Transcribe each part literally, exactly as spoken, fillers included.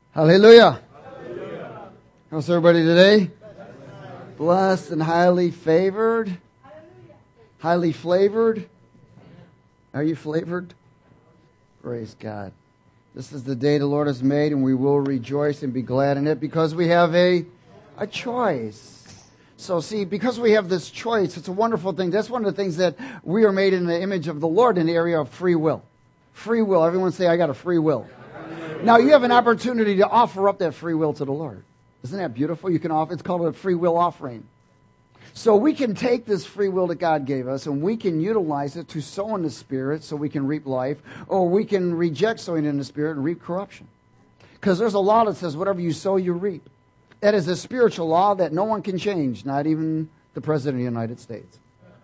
Hallelujah. Hallelujah. How's everybody today? Blessed and highly favored. Hallelujah. Highly flavored. Are you flavored? Praise God. This is the day the Lord has made, and we will rejoice and be glad in it because we have a, a choice. So see, because we have this choice, it's a wonderful thing. That's one of the things that we are made in the image of the Lord in the area of free will. Free will. Everyone say, I got a free will. Now you have an opportunity to offer up that free will to the Lord. Isn't that beautiful? You can offer, it's called a free will offering. So we can take this free will that God gave us and we can utilize it to sow in the Spirit so we can reap life, or we can reject sowing in the Spirit and reap corruption. Because there's a law that says whatever you sow, you reap. That is a spiritual law that no one can change, not even the President of the United States.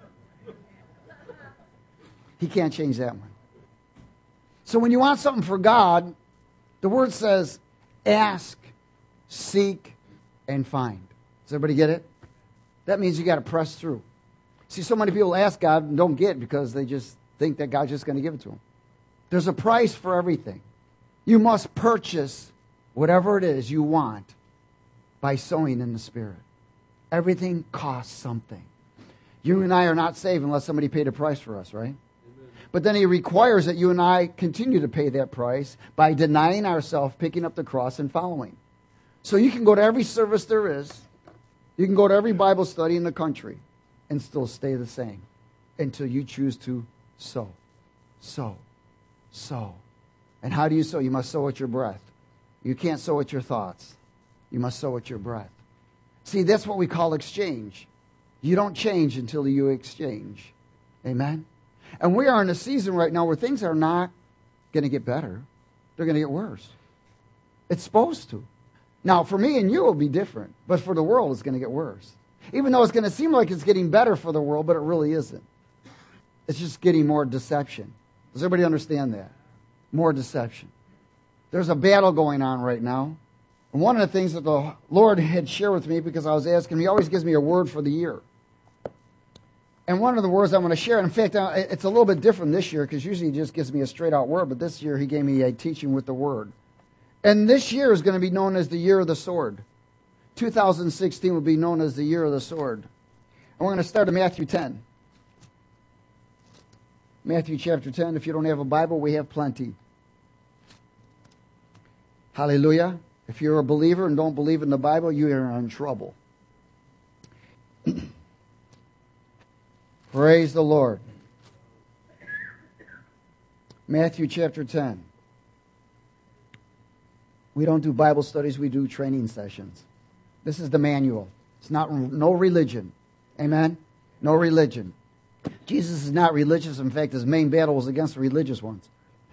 He can't change that one. So when you want something for God, the Word says, ask, seek, and find. Does everybody get it? That means you got to press through. See, so many people ask God and don't get because they just think that God's just going to give it to them. There's a price for everything. You must purchase whatever it is you want by sowing in the Spirit. Everything costs something. You and I are not saved unless somebody paid a price for us, right? But then he requires that you and I continue to pay that price by denying ourselves, picking up the cross, and following. So you can go to every service there is. You can go to every Bible study in the country and still stay the same until you choose to sow, sow, sow. And how do you sow? You must sow with your breath. You can't sow with your thoughts. You must sow with your breath. See, that's what we call exchange. You don't change until you exchange. Amen? And we are in a season right now where things are not going to get better. They're going to get worse. It's supposed to. Now, for me and you, it will be different. But for the world, it's going to get worse. Even though it's going to seem like it's getting better for the world, but it really isn't. It's just getting more deception. Does everybody understand that? More deception. There's a battle going on right now. And one of the things that the Lord had shared with me, because I was asking him, he always gives me a word for the year. And one of the words I want to share, in fact, it's a little bit different this year because usually he just gives me a straight-out word, but this year he gave me a teaching with the word. And this year is going to be known as the year of the sword. two thousand sixteen will be known as the year of the sword. And we're going to start in Matthew ten. Matthew chapter ten. If you don't have a Bible, we have plenty. Hallelujah. If you're a believer and don't believe in the Bible, you are in trouble. Praise the Lord. Matthew chapter ten. We don't do Bible studies, we do training sessions. This is the manual. It's not no religion. Amen? No religion. Jesus is not religious. In fact, his main battle was against the religious ones.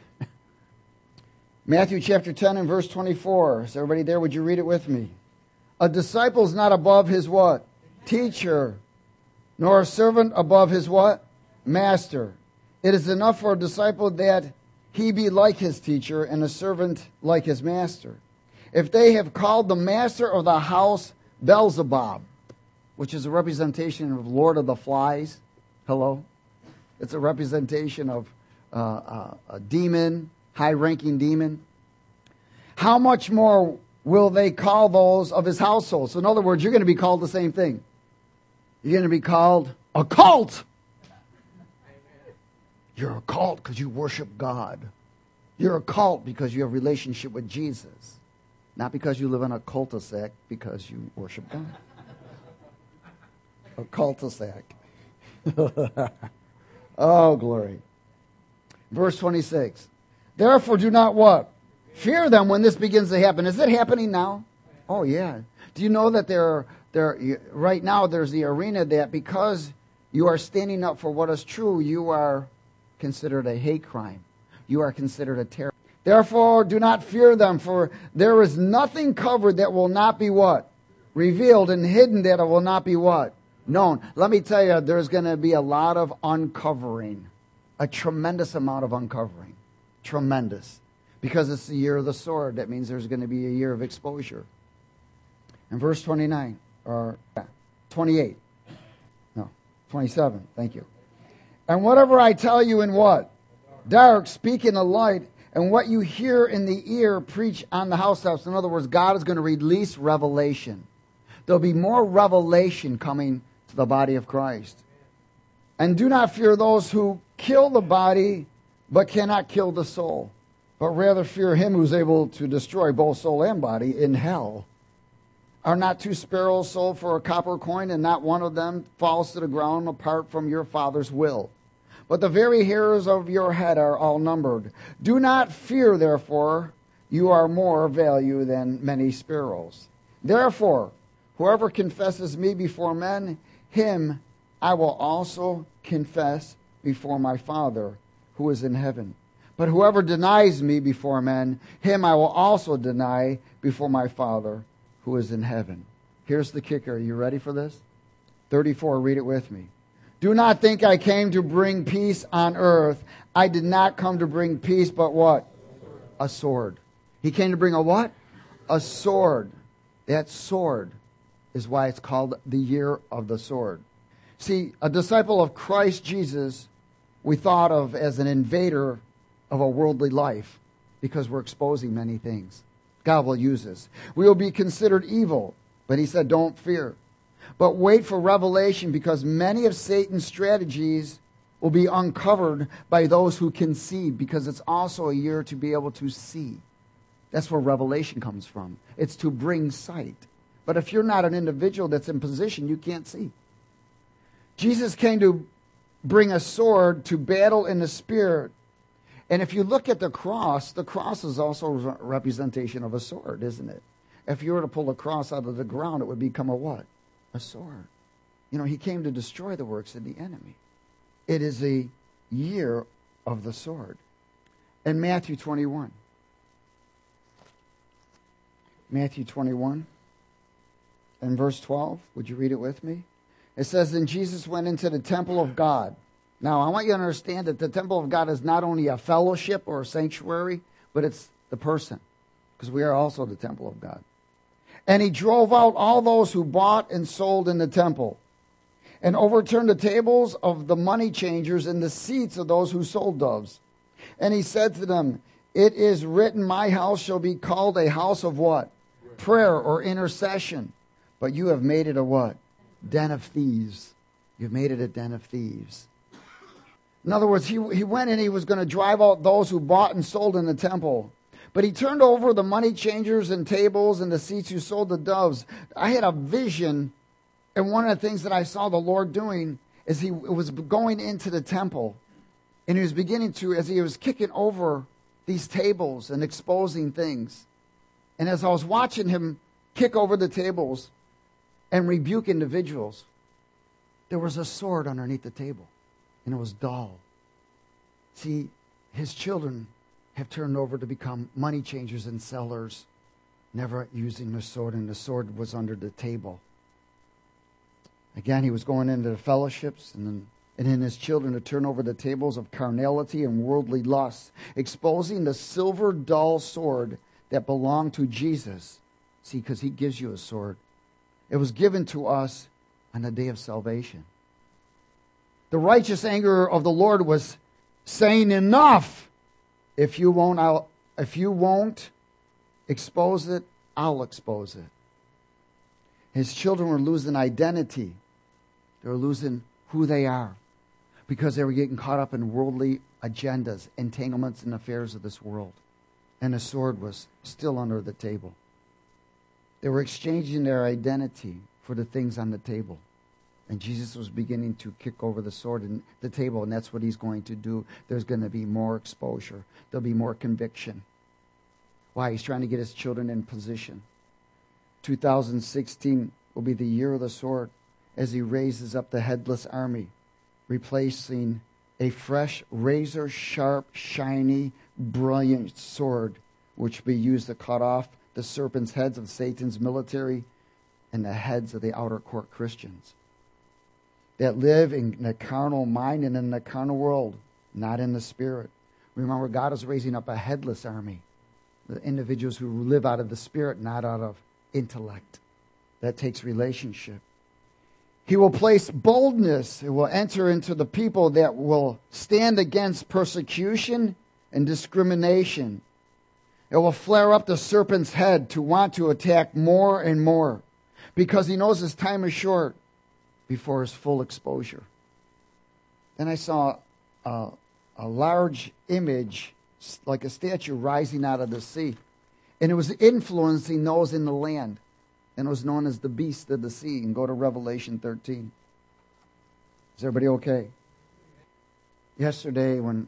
Matthew chapter ten and verse twenty-four. Is everybody there? Would you read it with me? A disciple is not above his what? Teacher. Nor a servant above his what? Master. It is enough for a disciple that he be like his teacher and a servant like his master. If they have called the master of the house Beelzebub, which is a representation of Lord of the Flies. Hello? It's a representation of uh, uh, a demon, high-ranking demon. How much more will they call those of his household? So in other words, you're going to be called the same thing. You're going to be called a cult. You're a cult because you worship God. You're a cult because you have a relationship with Jesus. Not because you live in a cul-de-sac, because you worship God. A cul-de-sac. Oh, glory. Verse twenty-six. Therefore do not what? Fear them when this begins to happen. Is it happening now? Oh, yeah. Do you know that there are There, right now, there's the arena that because you are standing up for what is true, you are considered a hate crime. You are considered a terror. Therefore, do not fear them, for there is nothing covered that will not be what? Revealed, and hidden that it will not be what? Known. Let me tell you, there's going to be a lot of uncovering. A tremendous amount of uncovering. Tremendous. Because it's the year of the sword. That means there's going to be a year of exposure. In verse twenty-nine. Or twenty-eight. No, twenty-seven. Thank you. And whatever I tell you in what? Dark, speak in the light, And what you hear in the ear, preach on the housetops. In other words, God is going to release revelation. There'll be more revelation coming to the body of Christ. And do not fear those who kill the body, but cannot kill the soul. But rather fear him who's able to destroy both soul and body in hell. Are not two sparrows sold for a copper coin, and not one of them falls to the ground apart from your Father's will? But the very hairs of your head are all numbered. Do not fear, therefore, you are more value than many sparrows. Therefore, whoever confesses me before men, him I will also confess before my Father who is in heaven. But whoever denies me before men, him I will also deny before my Father who is in heaven. Here's the kicker. Are you ready for this? thirty-four, read it with me. Do not think I came to bring peace on earth. I did not come to bring peace, but what? A sword. He came to bring a what? A sword. That sword is why it's called the year of the sword. See, a disciple of Christ Jesus, we thought of as an invader of a worldly life because we're exposing many things. God will use us. We will be considered evil, but he said, don't fear. But wait for revelation, because many of Satan's strategies will be uncovered by those who can see, because it's also a year to be able to see. That's where revelation comes from. It's to bring sight. But if you're not an individual that's in position, you can't see. Jesus came to bring a sword to battle in the spirit. And if you look at the cross, the cross is also a representation of a sword, isn't it? If you were to pull a cross out of the ground, it would become a what? A sword. You know, he came to destroy the works of the enemy. It is a year of the sword. In Matthew twenty-one. Matthew twenty-one and verse twelve. Would you read it with me? It says, then Jesus went into the temple of God. Now, I want you to understand that the temple of God is not only a fellowship or a sanctuary, but it's the person, because we are also the temple of God. And he drove out all those who bought and sold in the temple, and overturned the tables of the money changers and the seats of those who sold doves. And he said to them, it is written, my house shall be called a house of what? Prayer or intercession. But you have made it a what? Den of thieves. You've made it a den of thieves. In other words, he, he went and he was going to drive out those who bought and sold in the temple. But he turned over the money changers and tables and the seats who sold the doves. I had a vision, and one of the things that I saw the Lord doing is he was going into the temple, and he was beginning to, as he was kicking over these tables and exposing things. And as I was watching him kick over the tables and rebuke individuals, there was a sword underneath the table, and it was dull. See, his children have turned over to become money changers and sellers, never using the sword, and the sword was under the table. Again, he was going into the fellowships, and then, and in his children to turn over the tables of carnality and worldly lusts, exposing the silver dull sword that belonged to Jesus. See, because he gives you a sword. It was given to us on the day of salvation. The righteous anger of the Lord was saying, enough. If you won't, I'll, if you won't expose it, I'll expose it. His children were losing identity. They were losing who they are because they were getting caught up in worldly agendas, entanglements, and affairs of this world. And the sword was still under the table. They were exchanging their identity for the things on the table. And Jesus was beginning to kick over the sword and the table, and that's what he's going to do. There's going to be more exposure. There'll be more conviction. Why? He's trying to get his children in position. two thousand sixteen will be the year of the sword as he raises up the headless army, replacing a fresh, razor-sharp, shiny, brilliant sword, which will be used to cut off the serpent's heads of Satan's military and the heads of the outer court Christians that live in the carnal mind and in the carnal world, not in the spirit. Remember, God is raising up a headless army, the individuals who live out of the spirit, not out of intellect. That takes relationship. He will place boldness. It will enter into the people that will stand against persecution and discrimination. It will flare up the serpent's head to want to attack more and more because he knows his time is short before his full exposure. Then I saw a, a large image, like a statue, rising out of the sea. And it was influencing those in the land. And it was known as the beast of the sea. And go to Revelation thirteen. Is everybody okay? Yesterday, when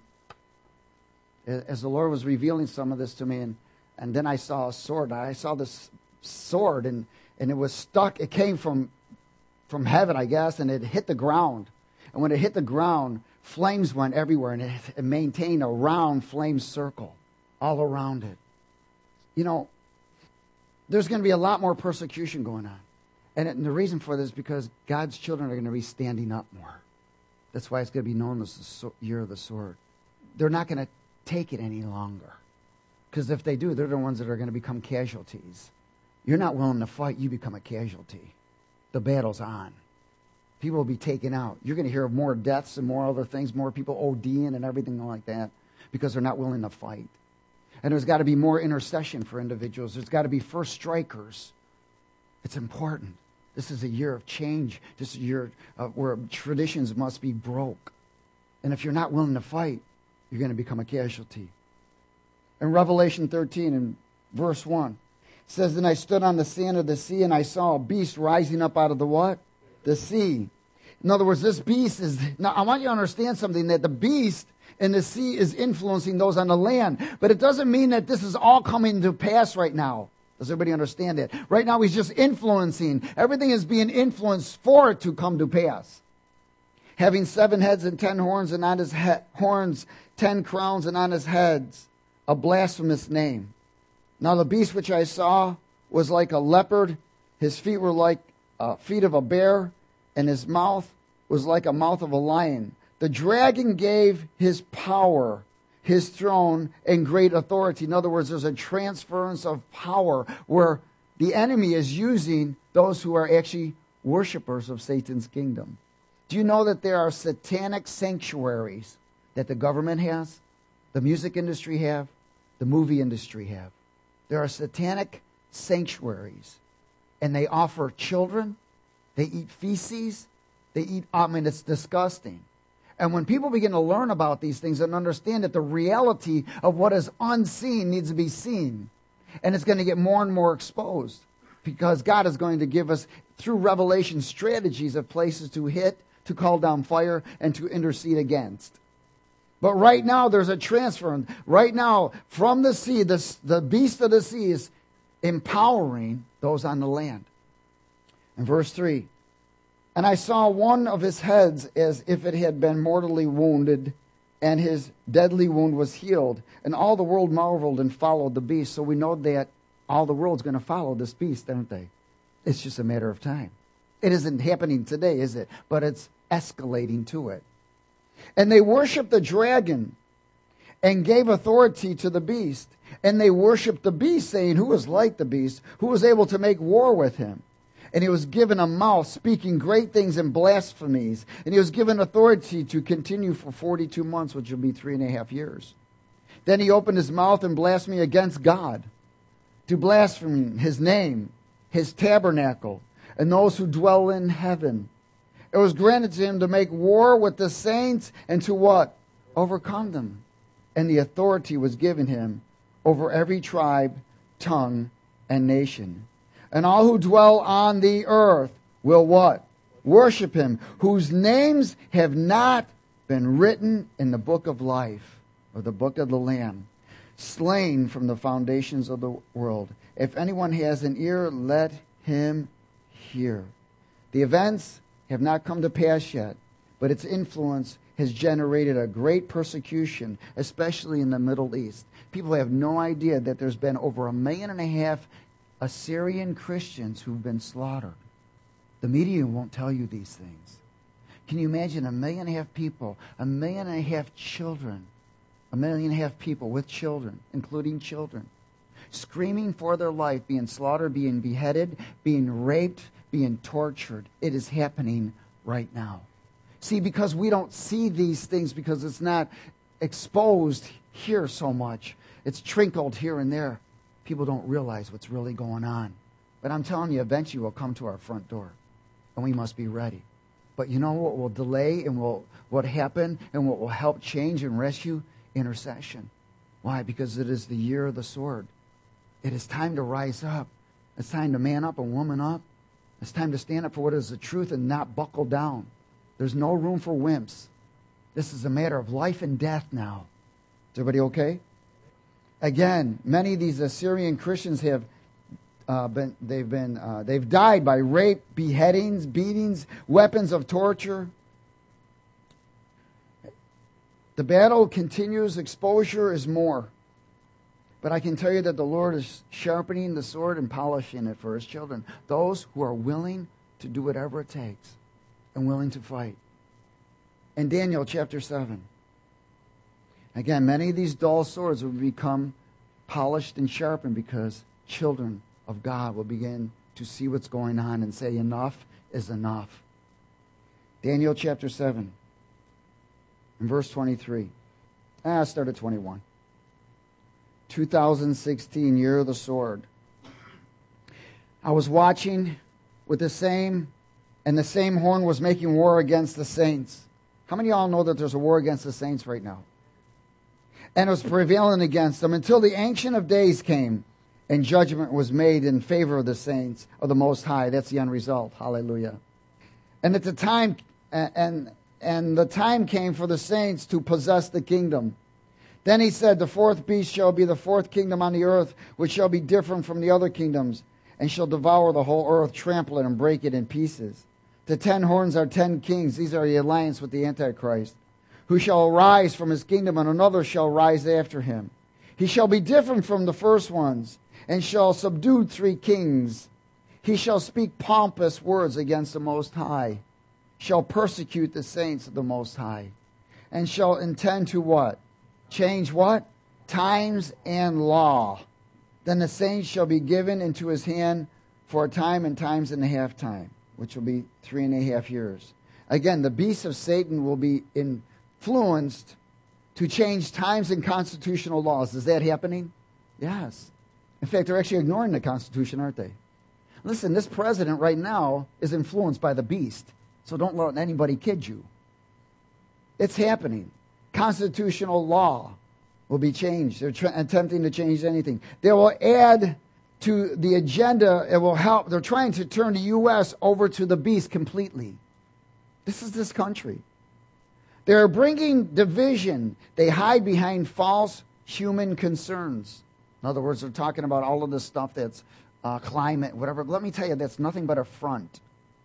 as the Lord was revealing some of this to me, and, and then I saw a sword. I saw this sword, and, and it was stuck. It came from, from heaven, I guess, and it hit the ground. And when it hit the ground, flames went everywhere, and it, it maintained a round flame circle all around it. You know, there's going to be a lot more persecution going on. And, it, and the reason for this is because God's children are going to be standing up more. That's why it's going to be known as the so- year of the sword. They're not going to take it any longer. Because if they do, they're the ones that are going to become casualties. You're not willing to fight, you become a casualty. The battle's on. People will be taken out. You're going to hear of more deaths and more other things, more people ODing and everything like that because they're not willing to fight. And there's got to be more intercession for individuals. There's got to be first strikers. It's important. This is a year of change. This is a year uh, where traditions must be broke. And if you're not willing to fight, you're going to become a casualty. In Revelation thirteen, in verse one, it says, "Then I stood on the sand of the sea, and I saw a beast rising up out of the what? The sea." In other words, this beast is... Now, I want you to understand something, that the beast in the sea is influencing those on the land. But it doesn't mean that this is all coming to pass right now. Does everybody understand that? Right now, he's just influencing. Everything is being influenced for it to come to pass. Having seven heads and ten horns, and on his he- horns ten crowns, and on his heads a blasphemous name. Now the beast which I saw was like a leopard. His feet were like uh, feet of a bear, and his mouth was like a mouth of a lion. The dragon gave his power, his throne, and great authority. In other words, there's a transference of power where the enemy is using those who are actually worshipers of Satan's kingdom. Do you know that there are satanic sanctuaries that the government has, the music industry have, the movie industry have? There are satanic sanctuaries, and they offer children, they eat feces, they eat, I mean, it's disgusting. And when people begin to learn about these things and understand that the reality of what is unseen needs to be seen, and it's going to get more and more exposed, because God is going to give us, through revelation, strategies of places to hit, to call down fire, and to intercede against. But right now, there's a transfer. Right now, from the sea, the, the beast of the sea is empowering those on the land. In verse three, "And I saw one of his heads as if it had been mortally wounded, and his deadly wound was healed. And all the world marveled and followed the beast." So we know that all the world's going to follow this beast, aren't they? It's just a matter of time. It isn't happening today, is it? But it's escalating to it. "And they worshiped the dragon and gave authority to the beast. And they worshiped the beast, saying, 'Who is like the beast? Who is able to make war with him?' And he was given a mouth, speaking great things and blasphemies. And he was given authority to continue for forty-two months, which will be three and a half years. Then he opened his mouth and blasphemed against God, to blaspheme his name, his tabernacle, and those who dwell in heaven. It was granted to him to make war with the saints and to what? Overcome them. And the authority was given him over every tribe, tongue, and nation. And all who dwell on the earth will what? Worship him, whose names have not been written in the book of life, or the book of the Lamb, slain from the foundations of the world. If anyone has an ear, let him hear." The events have not come to pass yet, but its influence has generated a great persecution, especially in the Middle East. People have no idea that there's been over a million and a half Assyrian Christians who've been slaughtered. The media won't tell you these things. Can you imagine a million and a half people, a million and a half children, a million and a half people with children, including children, screaming for their life, being slaughtered, being beheaded, being raped, being tortured? It is happening right now. See, because we don't see these things, because it's not exposed hear so much. It's trickled here and there. People don't realize what's really going on. But I'm telling you, eventually will come to our front door. And we must be ready. But you know what will delay and will what happen and what will help change and rescue? Intercession. Why? Because it is the year of the sword. It is time to rise up. It's time to man up and woman up. It's time to stand up for what is the truth and not buckle down. There's no room for wimps. This is a matter of life and death now. Is everybody okay? Again, many of these Assyrian Christians have uh, been, they've been, uh, they've died by rape, beheadings, beatings, weapons of torture. The battle continues. Exposure is more. But I can tell you that the Lord is sharpening the sword and polishing it for His children. Those who are willing to do whatever it takes and willing to fight. In Daniel chapter seven. Again, many of these dull swords will become polished and sharpened because children of God will begin to see what's going on and say enough is enough. Daniel chapter seven. In verse twenty-three. Ah, start at twenty-one. two thousand sixteen, year of the sword. I was watching with the same, and the same horn was making war against the saints. How many of y'all know that there's a war against the saints right now? And it was prevailing against them until the Ancient of Days came and judgment was made in favor of the saints of the Most High. That's the end result. Hallelujah. And at the time, and, and the time came for the saints to possess the kingdom. Then he said, the fourth beast shall be the fourth kingdom on the earth, which shall be different from the other kingdoms, and shall devour the whole earth, trample it, and break it in pieces. The ten horns are ten kings. These are the alliance with the Antichrist, who shall arise from his kingdom, and another shall rise after him. He shall be different from the first ones, and shall subdue three kings. He shall speak pompous words against the Most High, shall persecute the saints of the Most High, and shall intend to what? Change what? Times and law. Then the saints shall be given into his hand for a time and times and a half time, which will be three and a half years. Again, the beast of Satan will be influenced to change times and constitutional laws. Is that happening? Yes. In fact, they're actually ignoring the Constitution, aren't they? Listen, this president right now is influenced by the beast, so don't let anybody kid you. It's happening. Constitutional law will be changed. They're try- attempting to change anything. They will add to the agenda. It will help. They're trying to turn the U S over to the beast completely. This is this country. They're bringing division. They hide behind false human concerns. In other words, they're talking about all of this stuff that's uh, climate, whatever. Let me tell you, that's nothing but a front.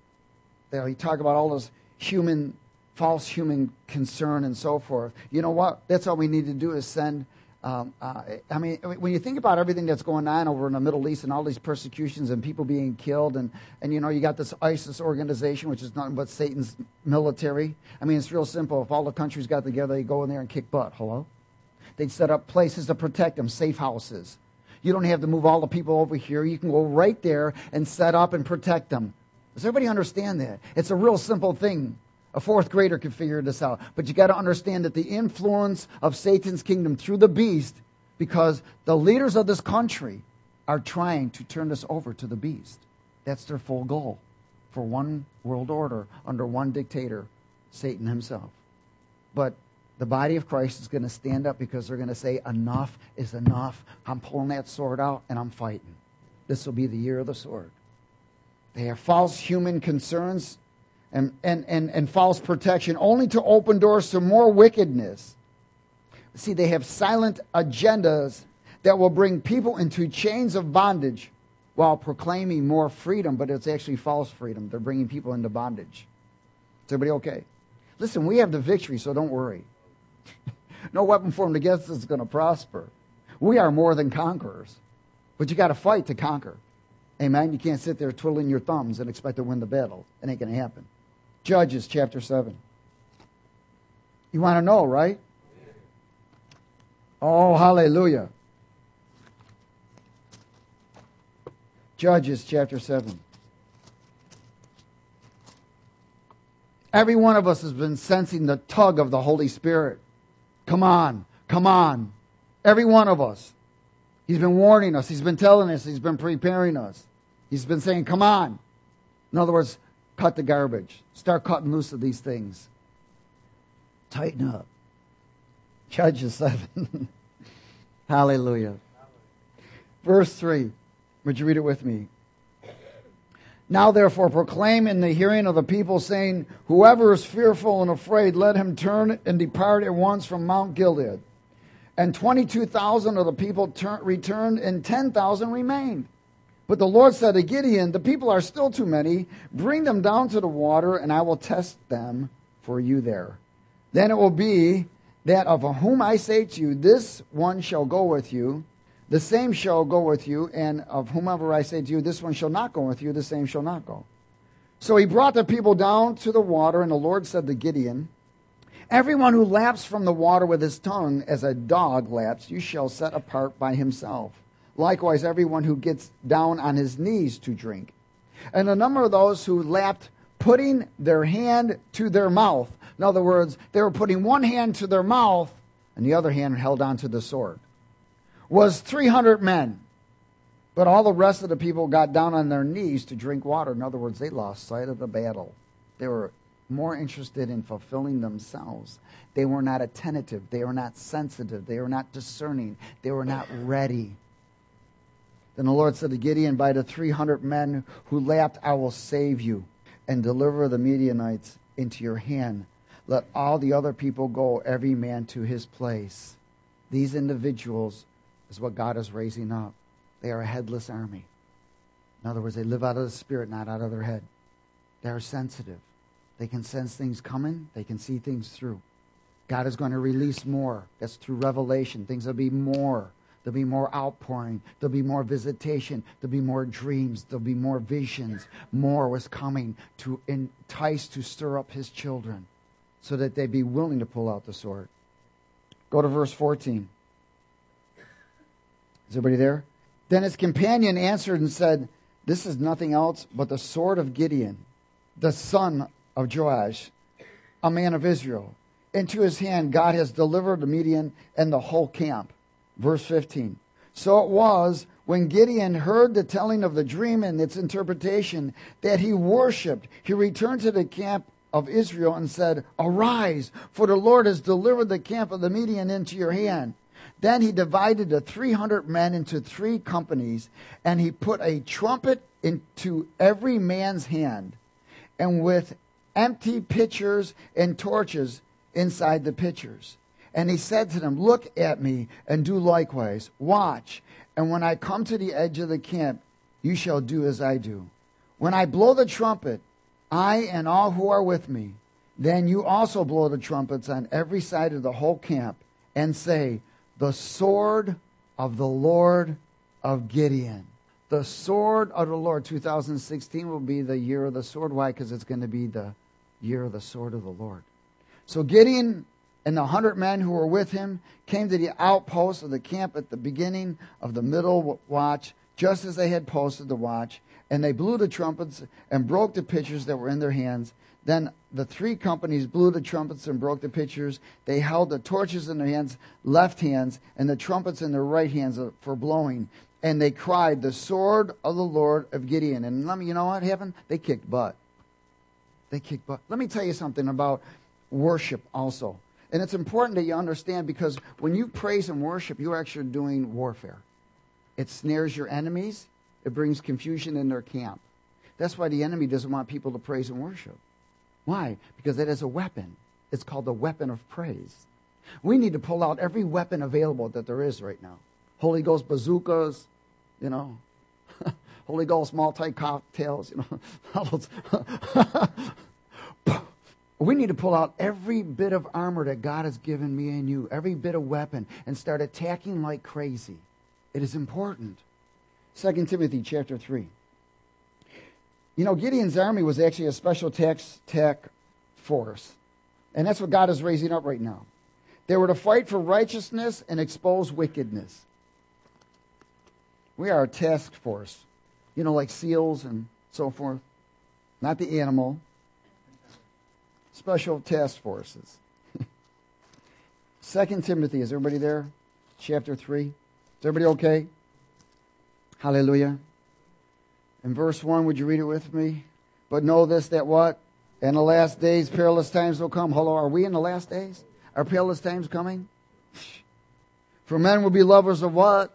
They talk about all this human false human concern and so forth. You know what? That's all we need to do is send, um, uh, I mean, when you think about everything that's going on over in the Middle East and all these persecutions and people being killed and, and you know, you got this ISIS organization, which is nothing but Satan's military. I mean, it's real simple. If all the countries got together, they go in there and kick butt. Hello? They'd set up places to protect them, safe houses. You don't have to move all the people over here. You can go right there and set up and protect them. Does everybody understand that? It's a real simple thing. A fourth grader could figure this out. But you got to understand that the influence of Satan's kingdom through the beast, because the leaders of this country are trying to turn this over to the beast. That's their full goal for one world order under one dictator, Satan himself. But the body of Christ is going to stand up because they're going to say, enough is enough. I'm pulling that sword out and I'm fighting. This will be the year of the sword. They have false human concerns And, and, and, and false protection, only to open doors to more wickedness. See, they have silent agendas that will bring people into chains of bondage while proclaiming more freedom, but it's actually false freedom. They're bringing people into bondage. Is everybody okay? Listen, we have the victory, so don't worry. No weapon formed against us is going to prosper. We are more than conquerors, but you got to fight to conquer. Amen? You can't sit there twiddling your thumbs and expect to win the battle. It ain't going to happen. Judges chapter seven. You want to know, right? Oh, hallelujah. Judges chapter seven. Every one of us has been sensing the tug of the Holy Spirit. Come on, come on. Every one of us. He's been warning us. He's been telling us. He's been preparing us. He's been saying, come on. In other words, cut the garbage. Start cutting loose of these things. Tighten up. Judges seven. Hallelujah. Verse three. Would you read it with me? Now therefore proclaim in the hearing of the people, saying, whoever is fearful and afraid, let him turn and depart at once from Mount Gilead. And twenty-two thousand of the people tur- returned, and ten thousand remained. But the Lord said to Gideon, the people are still too many. Bring them down to the water, and I will test them for you there. Then it will be that of whom I say to you, this one shall go with you, the same shall go with you, and of whomever I say to you, this one shall not go with you, the same shall not go. So he brought the people down to the water, and the Lord said to Gideon, everyone who laps from the water with his tongue as a dog laps, you shall set apart by himself. Likewise, everyone who gets down on his knees to drink. And the number of those who lapped, putting their hand to their mouth. In other words, they were putting one hand to their mouth, and the other hand held onto the sword. Was three hundred men. But all the rest of the people got down on their knees to drink water. In other words, they lost sight of the battle. They were more interested in fulfilling themselves. They were not attentive. They were not sensitive. They were not discerning. They were not ready. Then the Lord said to Gideon, by the three hundred men who lapped, I will save you and deliver the Midianites into your hand. Let all the other people go, every man to his place. These individuals is what God is raising up. They are a headless army. In other words, they live out of the spirit, not out of their head. They are sensitive. They can sense things coming. They can see things through. God is going to release more. That's through revelation. Things will be more. There'll be more outpouring. There'll be more visitation. There'll be more dreams. There'll be more visions. More was coming to entice, to stir up his children so that they'd be willing to pull out the sword. Go to verse fourteen. Is everybody there? Then his companion answered and said, this is nothing else but the sword of Gideon, the son of Joash, a man of Israel. Into his hand God has delivered the Midian and the whole camp. Verse fifteen. So it was when Gideon heard the telling of the dream and its interpretation that he worshipped. He returned to the camp of Israel and said, arise, for the Lord has delivered the camp of the Midian into your hand. Then he divided the three hundred men into three companies, and he put a trumpet into every man's hand, and with empty pitchers and torches inside the pitchers. And he said to them, look at me and do likewise. Watch, and when I come to the edge of the camp, you shall do as I do. When I blow the trumpet, I and all who are with me, then you also blow the trumpets on every side of the whole camp, and say, the sword of the Lord of Gideon. The sword of the Lord. two thousand sixteen will be the year of the sword. Why? Because it's going to be the year of the sword of the Lord. So Gideon and the hundred men who were with him came to the outpost of the camp at the beginning of the middle watch, just as they had posted the watch. And they blew the trumpets and broke the pitchers that were in their hands. Then the three companies blew the trumpets and broke the pitchers. They held the torches in their hands, left hands, and the trumpets in their right hands for blowing. And they cried, the sword of the Lord of Gideon. And let me, you know what happened? They kicked butt. They kicked butt. Let me tell you something about worship also. And it's important that you understand, because when you praise and worship, you're actually doing warfare. It snares your enemies. It brings confusion in their camp. That's why the enemy doesn't want people to praise and worship. Why? Because it is a weapon. It's called the weapon of praise. We need to pull out every weapon available that there is right now. Holy Ghost bazookas, you know. Holy Ghost multi-cocktails, you know. We need to pull out every bit of armor that God has given me and you, every bit of weapon, and start attacking like crazy. It is important. Second Timothy chapter three. You know, Gideon's army was actually a special tax tech force. And that's what God is raising up right now. They were to fight for righteousness and expose wickedness. We are a task force. You know, like SEALs and so forth. Not the animal. Special task forces. Second Timothy, is everybody there? chapter three. Is everybody okay? Hallelujah. In verse one, would you read it with me? But know this, that what? In the last days, perilous times will come. Hello, are we in the last days? Are perilous times coming? For men will be lovers of what?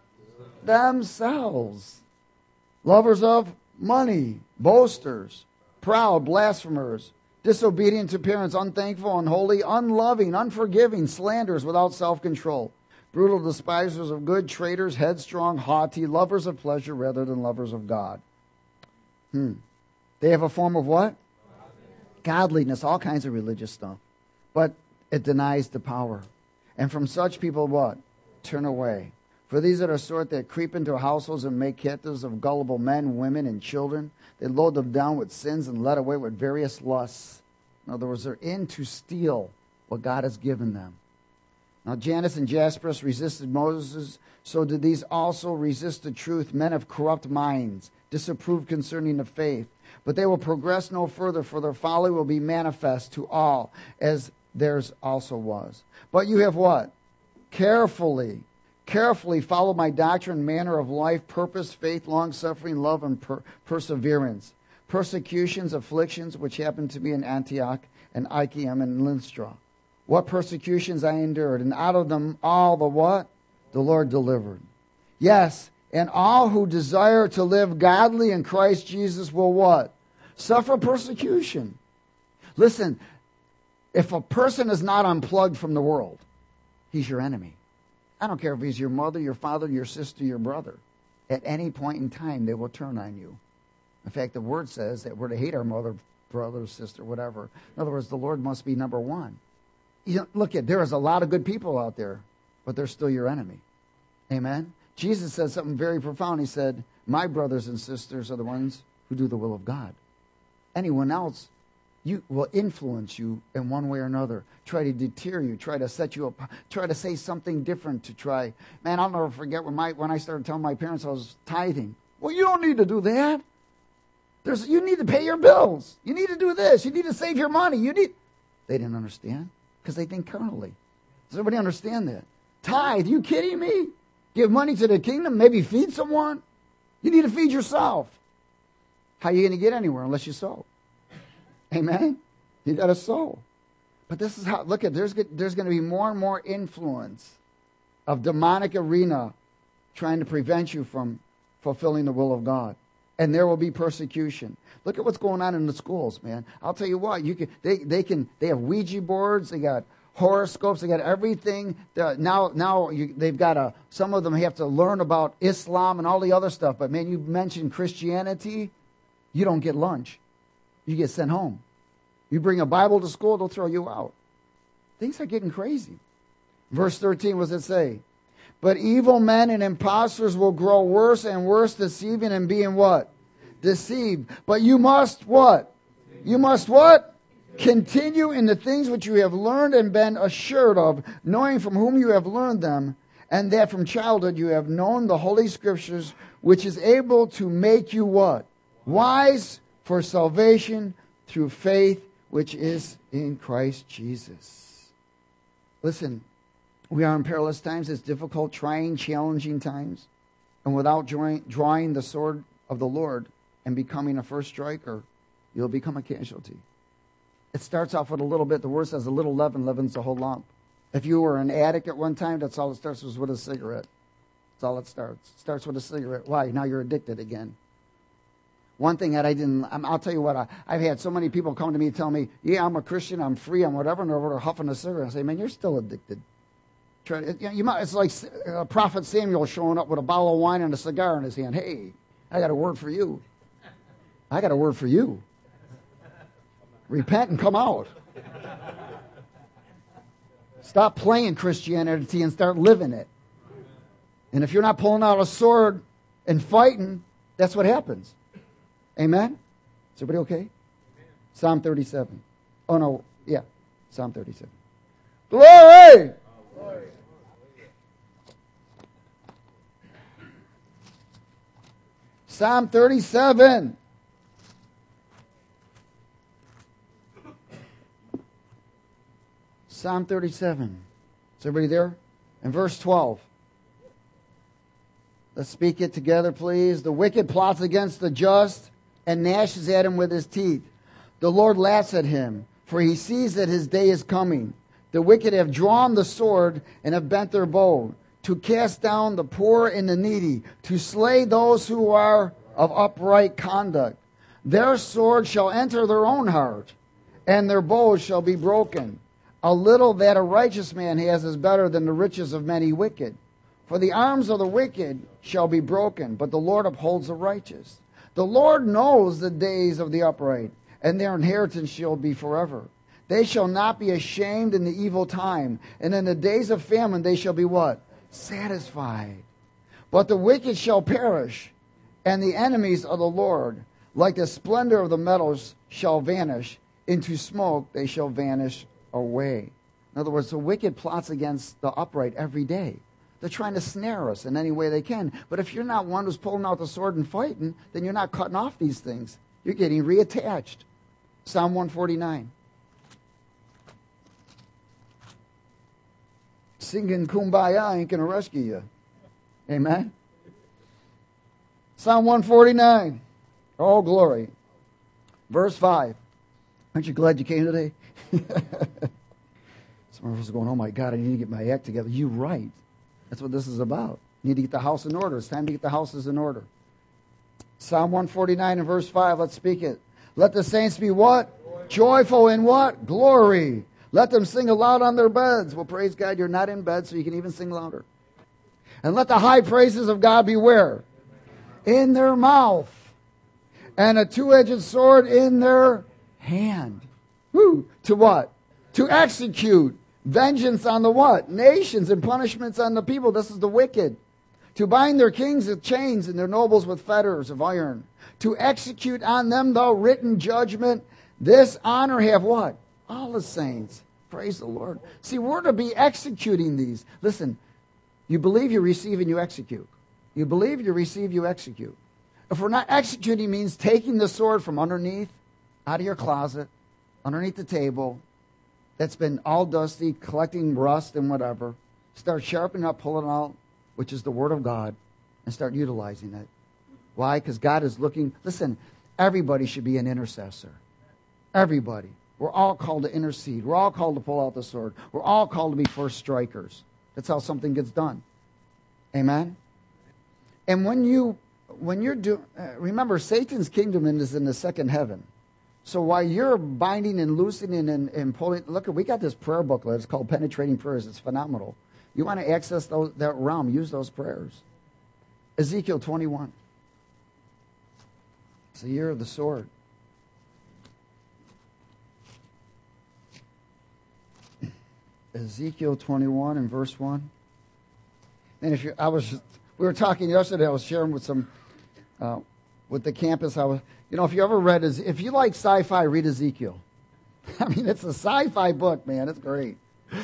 Themselves. Lovers of money, boasters, proud, blasphemers, disobedient to parents, unthankful, unholy, unloving, unforgiving, slanderers, without self-control, brutal, despisers of good, traitors, headstrong, haughty, lovers of pleasure rather than lovers of God. Hmm. They have a form of what? Godliness, all kinds of religious stuff. But it denies the power. And from such people what? Turn away. For these are the sort that creep into households and make captives of gullible men, women, and children. They load them down with sins and led away with various lusts. In other words, they're in to steal what God has given them. Now Jannes and Jambres resisted Moses, so did these also resist the truth. Men of corrupt minds, disapproved concerning the faith. But they will progress no further, for their folly will be manifest to all, as theirs also was. But you have what? Carefully, carefully follow my doctrine, manner of life, purpose, faith, long-suffering, love, and per- perseverance. Persecutions, afflictions, which happened to me in Antioch and Iconium and Lystra. What persecutions I endured, and out of them all the what? The Lord delivered. Yes, and all who desire to live godly in Christ Jesus will what? Suffer persecution. Listen, if a person is not unplugged from the world, he's your enemy. I don't care if he's your mother, your father, your sister, your brother. At any point in time, they will turn on you. In fact, the word says that we're to hate our mother, brother, sister, whatever. In other words, the Lord must be number one. You know, look, at there is a lot of good people out there, but they're still your enemy. Amen? Jesus said something very profound. He said, my brothers and sisters are the ones who do the will of God. Anyone else you will influence you in one way or another, try to deter you, try to set you up, try to say something different to try. Man, I'll never forget when my when I started telling my parents I was tithing. Well, you don't need to do that. There's you need to pay your bills. You need to do this. You need to save your money. You need. They didn't understand because they think carnally. Does everybody understand that? Tithe? You kidding me? Give money to the kingdom? Maybe feed someone? You need to feed yourself. How are you going to get anywhere unless you sow? Amen? You got to sow. But this is how, look at, there's, there's going to be more and more influence of demonic arena trying to prevent you from fulfilling the will of God. And there will be persecution. Look at what's going on in the schools, man. I'll tell you what, you can, they, they can, they have Ouija boards, they got horoscopes, they got everything. The, now, now you, they've got a, some of them have to learn about Islam and all the other stuff. But man, you mentioned Christianity, you don't get lunch. You get sent home. You bring a Bible to school, they'll throw you out. Things are getting crazy. Verse thirteen, what does it say? But evil men and impostors will grow worse and worse, deceiving and being what? Deceived. But you must what? You must what? Continue in the things which you have learned and been assured of, knowing from whom you have learned them, and that from childhood you have known the Holy Scriptures, which is able to make you what? Wise for salvation through faith which is in Christ Jesus. Listen, we are in perilous times. It's difficult, trying, challenging times. And without drawing, drawing the sword of the Lord and becoming a first striker, you'll become a casualty. It starts off with a little bit. The word says a little leaven leavens the whole lump. If you were an addict at one time, that's all it starts was with a cigarette. That's all it starts. It starts with a cigarette. Why? Now you're addicted again. One thing that I didn't, I'll tell you what, I, I've had so many people come to me and tell me, yeah, I'm a Christian, I'm free, I'm whatever, and they're over there huffing a cigarette. I say, man, you're still addicted. Try to, you know, you might, it's like uh, Prophet Samuel showing up with a bottle of wine and a cigar in his hand. Hey, I got a word for you. I got a word for you. Repent and come out. Stop playing Christianity and start living it. And if you're not pulling out a sword and fighting, that's what happens. Amen? Is everybody okay? Amen. Psalm thirty-seven. Oh, no. Yeah. Psalm thirty-seven. Glory! Oh, glory. Psalm thirty-seven. Psalm thirty-seven. Is everybody there? In verse twelve. Let's speak it together, please. The wicked plots against the just and gnashes at him with his teeth. The Lord laughs at him, for he sees that his day is coming. The wicked have drawn the sword and have bent their bow, to cast down the poor and the needy, to slay those who are of upright conduct. Their sword shall enter their own heart, and their bows shall be broken. A little that a righteous man has is better than the riches of many wicked. For the arms of the wicked shall be broken, but the Lord upholds the righteous. The Lord knows the days of the upright, and their inheritance shall be forever. They shall not be ashamed in the evil time, and in the days of famine they shall be what? Satisfied. But the wicked shall perish, and the enemies of the Lord, like the splendor of the metals, shall vanish. Into smoke they shall vanish away. In other words, the wicked plots against the upright every day. They're trying to snare us in any way they can. But if you're not one who's pulling out the sword and fighting, then you're not cutting off these things. You're getting reattached. Psalm one forty-nine. Singing Kumbaya ain't going to rescue you. Amen? Psalm one forty-nine. Oh, glory. Verse five. Aren't you glad you came today? Some of us are going, oh my God, I need to get my act together. You're right. That's what this is about. You need to get the house in order. It's time to get the houses in order. Psalm one forty-nine and verse five, let's speak it. Let the saints be what? Joyful in what? Glory. Let them sing aloud on their beds. Well, praise God, you're not in bed, so you can even sing louder. And let the high praises of God be where? In their mouth. And a two-edged sword in their hand. Woo. To what? To execute vengeance on the what? Nations, and punishments on the people. This is the wicked. To bind their kings with chains and their nobles with fetters of iron. To execute on them the written judgment. This honor have what? All the saints. Praise the Lord. See, we're to be executing these. Listen, you believe, you receive, and you execute. You believe, you receive, you execute. If we're not executing, means taking the sword from underneath, out of your closet, underneath the table, that's been all dusty, collecting rust and whatever. Start sharpening up, pulling it out, which is the Word of God, and start utilizing it. Why? Because God is looking. Listen, everybody should be an intercessor. Everybody. We're all called to intercede. We're all called to pull out the sword. We're all called to be first strikers. That's how something gets done. Amen? And when you, when you're doing, uh, remember, Satan's kingdom is in the second heaven. So while you're binding and loosening and, and pulling, look, we got this prayer booklet. It's called Penetrating Prayers. It's phenomenal. You want to access those, that realm, use those prayers. Ezekiel twenty-one. It's the year of the sword. Ezekiel twenty-one and verse one. And if you, I was, we were talking yesterday. I was sharing with some, uh, with the campus. I was, you know, if you ever read, if you like sci-fi, read Ezekiel. I mean, it's a sci-fi book, man. It's great.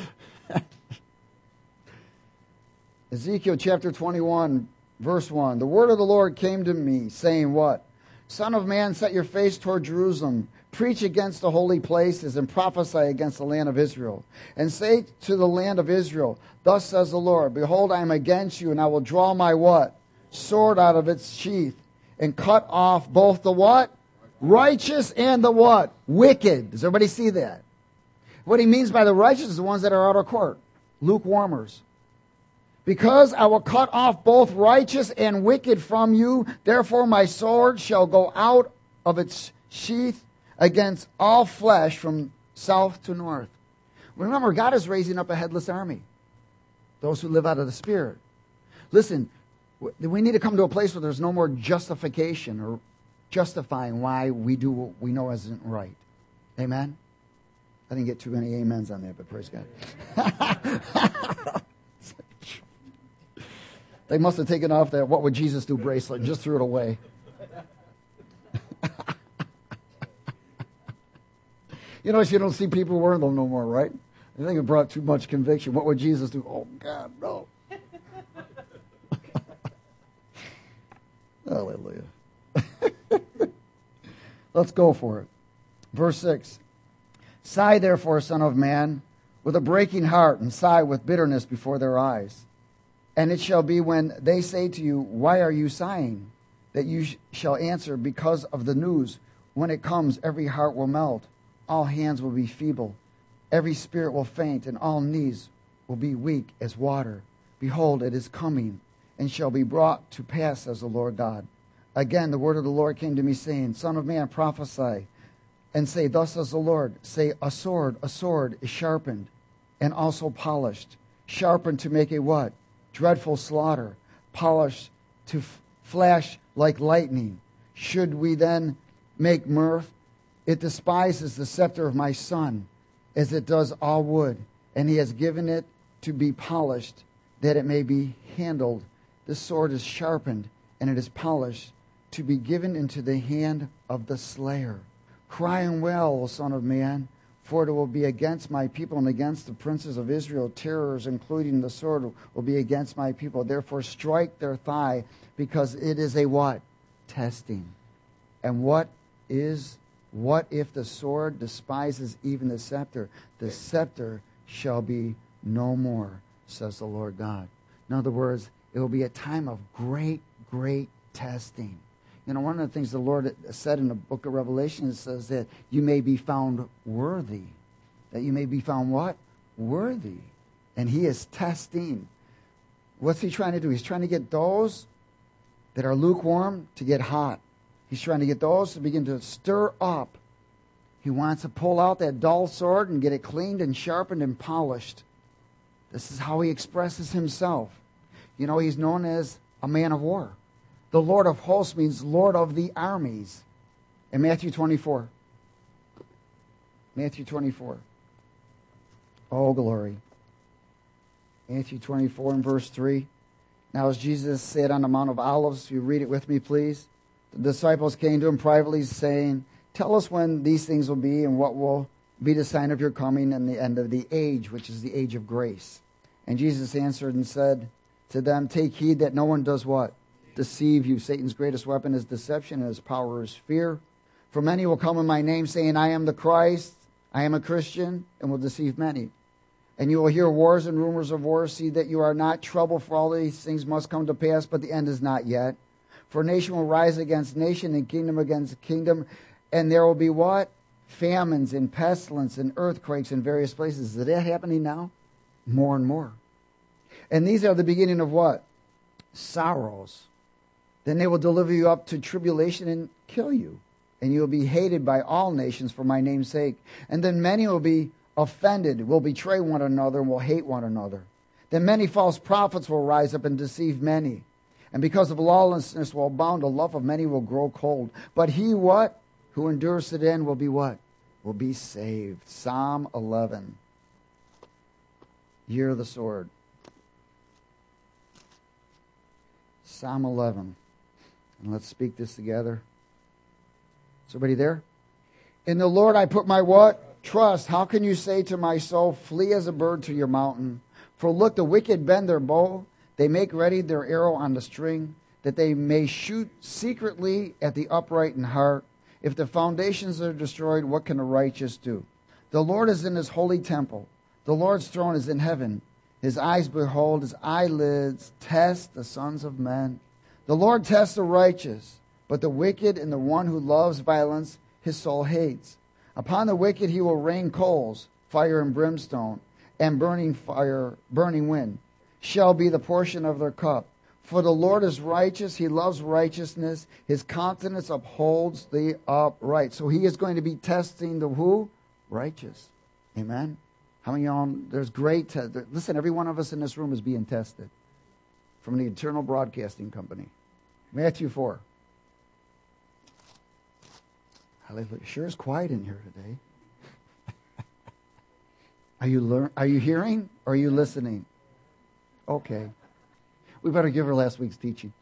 Ezekiel chapter twenty-one, verse one. The word of the Lord came to me, saying, what? Son of man, set your face toward Jerusalem. Preach against the holy places and prophesy against the land of Israel. And say to the land of Israel, thus says the Lord, behold, I am against you, and I will draw my what? Sword out of its sheath, and cut off both the what? Righteous and the what? Wicked. Does everybody see that? What he means by the righteous is the ones that are out of court. Lukewarmers. Because I will cut off both righteous and wicked from you, therefore my sword shall go out of its sheath against all flesh from south to north. Remember, God is raising up a headless army. Those who live out of the Spirit. Listen, we need to come to a place where there's no more justification or justifying why we do what we know isn't right. Amen? I didn't get too many amens on that, but praise God. They must have taken off that "What would Jesus do" bracelet and just threw it away. You know, you don't see people wearing them no more, right? I think it brought too much conviction. What would Jesus do? Oh, God, no. Hallelujah. Let's go for it. Verse six. Sigh, therefore, son of man, with a breaking heart, and sigh with bitterness before their eyes. And it shall be when they say to you, why are you sighing? That you sh- shall answer, because of the news. When it comes, every heart will melt. All hands will be feeble. Every spirit will faint, and all knees will be weak as water. Behold, it is coming, and shall be brought to pass, says the Lord God. Again, the word of the Lord came to me, saying, Son of man, prophesy, and say, thus says the Lord, say, a sword, a sword is sharpened, and also polished. Sharpened to make a what? Dreadful slaughter. Polished to f- flash like lightning. Should we then make mirth? It despises the scepter of my son, as it does all wood, and he has given it to be polished, that it may be handled. The sword is sharpened, and it is polished, to be given into the hand of the slayer. Cry and wail, O son of man, for it will be against my people and against the princes of Israel. Terrors, including the sword, will be against my people. Therefore strike their thigh, because it is a what? Testing. And what is, what if the sword despises even the scepter? The scepter shall be no more, says the Lord God. In other words, it will be a time of great, great testing. You know, one of the things the Lord said in the book of Revelation says that you may be found worthy. That you may be found what? Worthy. And he is testing. What's he trying to do? He's trying to get those that are lukewarm to get hot. He's trying to get those to begin to stir up. He wants to pull out that dull sword and get it cleaned and sharpened and polished. This is how he expresses himself. You know, he's known as a man of war. The Lord of hosts means Lord of the armies. In Matthew twenty-four. Matthew twenty-four. Oh, glory. Matthew twenty-four and verse three. Now as Jesus sat on the Mount of Olives, you read it with me, please. The disciples came to him privately, saying, tell us when these things will be, and what will be the sign of your coming and the end of the age, which is the age of grace. And Jesus answered and said to them, take heed that no one does what? Deceive you. Satan's greatest weapon is deception, and his power is fear. For many will come in my name, saying, I am the Christ, I am a Christian, and will deceive many. And you will hear wars and rumors of wars. See that you are not troubled, for all these things must come to pass, but the end is not yet. For nation will rise against nation, and kingdom against kingdom, and there will be what? Famines and pestilence and earthquakes in various places. Is that happening now? More and more. And these are the beginning of what? Sorrows. Then they will deliver you up to tribulation and kill you. And you will be hated by all nations for my name's sake. And then many will be offended, will betray one another, and will hate one another. Then many false prophets will rise up and deceive many. And because of lawlessness will abound, the love of many will grow cold. But he what? Who endures to the end will be what? Will be saved. Psalm eleven. Year of the sword. Psalm eleven. And let's speak this together. Is everybody there? In the Lord I put my what? Trust. How can you say to my soul, flee as a bird to your mountain? For look, the wicked bend their bow. They make ready their arrow on the string, that they may shoot secretly at the upright in heart. If the foundations are destroyed, what can the righteous do? The Lord is in his holy temple. The Lord's throne is in heaven. His eyes behold, his eyelids test the sons of men. The Lord tests the righteous, but the wicked and the one who loves violence, his soul hates. Upon the wicked he will rain coals, fire and brimstone, and burning fire, burning wind, shall be the portion of their cup. For the Lord is righteous, he loves righteousness, his countenance upholds the upright. So he is going to be testing the who? Righteous. Amen. How many of y'all, there's great, te- listen, every one of us in this room is being tested from the Eternal Broadcasting Company. Matthew four. Hallelujah. Sure is quiet in here today. Are you learn? Are you hearing or are you listening? Okay. We better give her last week's teaching.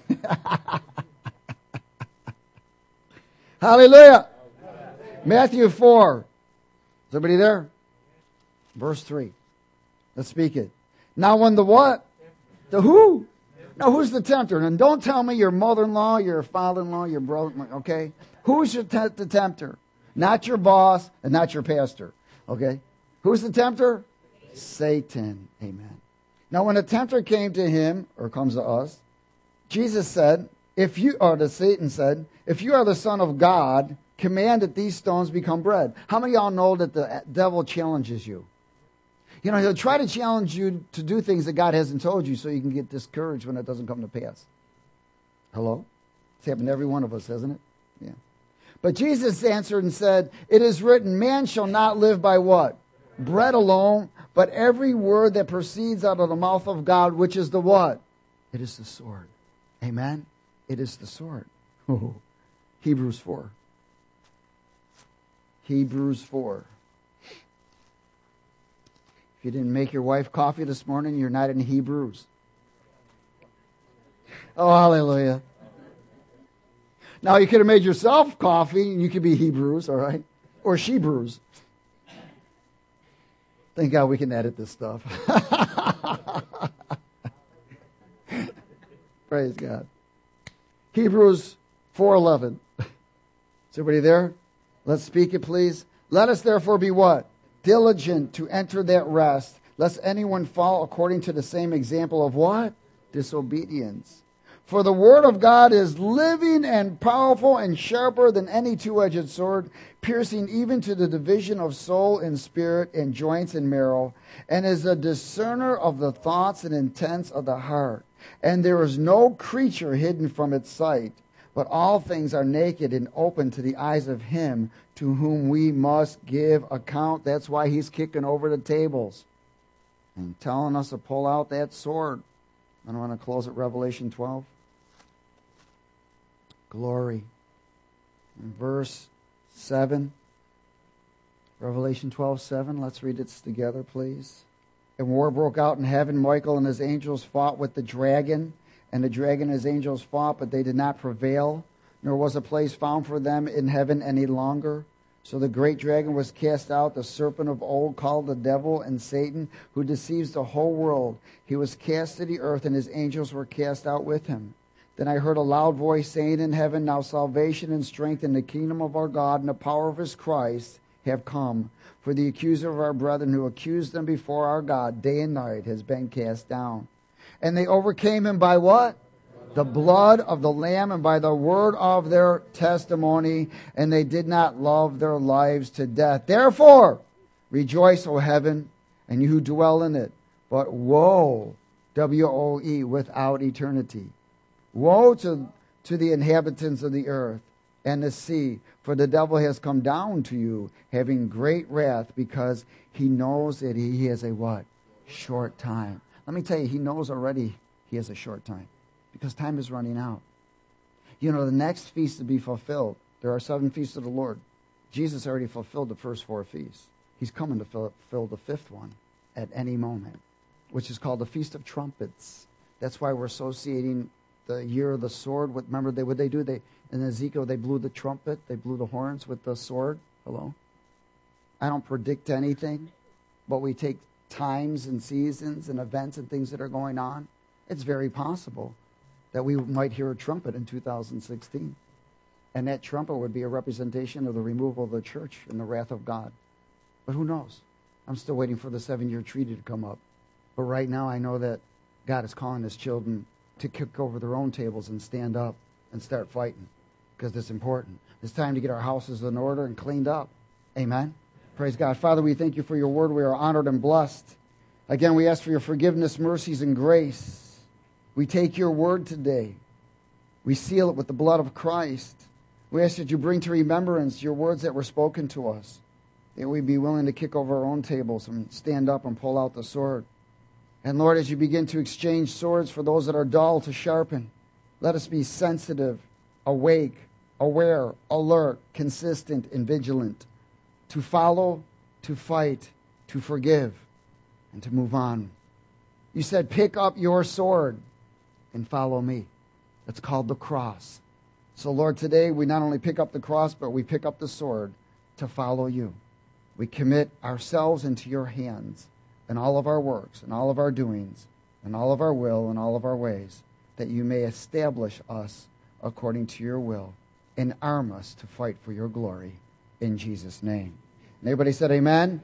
Hallelujah. Matthew four. Is everybody there? Verse three. Let's speak it. Now when the what? The who? Now who's the tempter? And don't tell me your mother-in-law, your father-in-law, your brother, okay? Who's your te- the tempter? Not your boss and not your pastor, okay? Who's the tempter? Satan. Amen. Now when the tempter came to him, or comes to us, Jesus said, if you, or to Satan said, if you are the Son of God, command that these stones become bread. How many of y'all know that the devil challenges you? You know, he'll try to challenge you to do things that God hasn't told you so you can get discouraged when it doesn't come to pass. Hello? It's happened to every one of us, hasn't it? Yeah. But Jesus answered and said, it is written, man shall not live by what? Bread alone, but every word that proceeds out of the mouth of God, which is the what? It is the sword. Amen? It is the sword. Oh. Hebrews four. Hebrews four. If you didn't make your wife coffee this morning, you're not in Hebrews. Oh, hallelujah. Now, you could have made yourself coffee, and you could be Hebrews, all right? Or Shebrews. Thank God we can edit this stuff. Praise God. Hebrews four eleven. Is everybody there? Let's speak it, please. Let us therefore be what? Diligent to enter that rest, lest anyone fall according to the same example of what? Disobedience. For the word of God is living and powerful and sharper than any two-edged sword, piercing even to the division of soul and spirit and joints and marrow, and is a discerner of the thoughts and intents of the heart. And there is no creature hidden from its sight, but all things are naked and open to the eyes of him to whom we must give account. That's why he's kicking over the tables and telling us to pull out that sword. I want to close at Revelation twelve. Glory. In verse seven. Revelation twelve, seven. Let's read it together, please. And war broke out in heaven. Michael and his angels fought with the dragon. And the dragon and his angels fought, but they did not prevail. Nor was a place found for them in heaven any longer. So the great dragon was cast out, the serpent of old, called the devil and Satan, who deceives the whole world. He was cast to the earth, and his angels were cast out with him. Then I heard a loud voice saying in heaven, now salvation and strength in the kingdom of our God and the power of his Christ have come. For the accuser of our brethren who accused them before our God day and night has been cast down. And they overcame him by what? The blood of the Lamb and by the word of their testimony, and they did not love their lives to death. Therefore, rejoice, O heaven, and you who dwell in it. But woe, W O E, without eternity. Woe to, to the inhabitants of the earth and the sea, for the devil has come down to you, having great wrath, because he knows that he has a what? Short time. Let me tell you, he knows already he has a short time, because time is running out. You know, the next feast to be fulfilled, there are seven feasts of the Lord. Jesus already fulfilled the first four feasts. He's coming to fulfill the fifth one at any moment, which is called the Feast of Trumpets. That's why we're associating the year of the sword with, remember, they what they do? They in Ezekiel, they blew the trumpet, they blew the horns with the sword. Hello? I don't predict anything, but we take times and seasons and events and things that are going on. It's very possible that we might hear a trumpet in two thousand sixteen. And that trumpet would be a representation of the removal of the church and the wrath of God. But who knows? I'm still waiting for the seven-year treaty to come up. But right now I know that God is calling his children to kick over their own tables and stand up and start fighting, because it's important. It's time to get our houses in order and cleaned up. Amen? Praise God. Father, we thank you for your word. We are honored and blessed. Again, we ask for your forgiveness, mercies, and grace. We take your word today. We seal it with the blood of Christ. We ask that you bring to remembrance your words that were spoken to us, that we be willing to kick over our own tables and stand up and pull out the sword. And Lord, as you begin to exchange swords for those that are dull to sharpen, let us be sensitive, awake, aware, alert, consistent, and vigilant, to follow, to fight, to forgive, and to move on. You said, pick up your sword and follow me. That's called the cross. So Lord, today we not only pick up the cross, but we pick up the sword to follow you. We commit ourselves into your hands in all of our works, and all of our doings, and all of our will, and all of our ways, that you may establish us according to your will and arm us to fight for your glory in Jesus' name. And everybody said amen.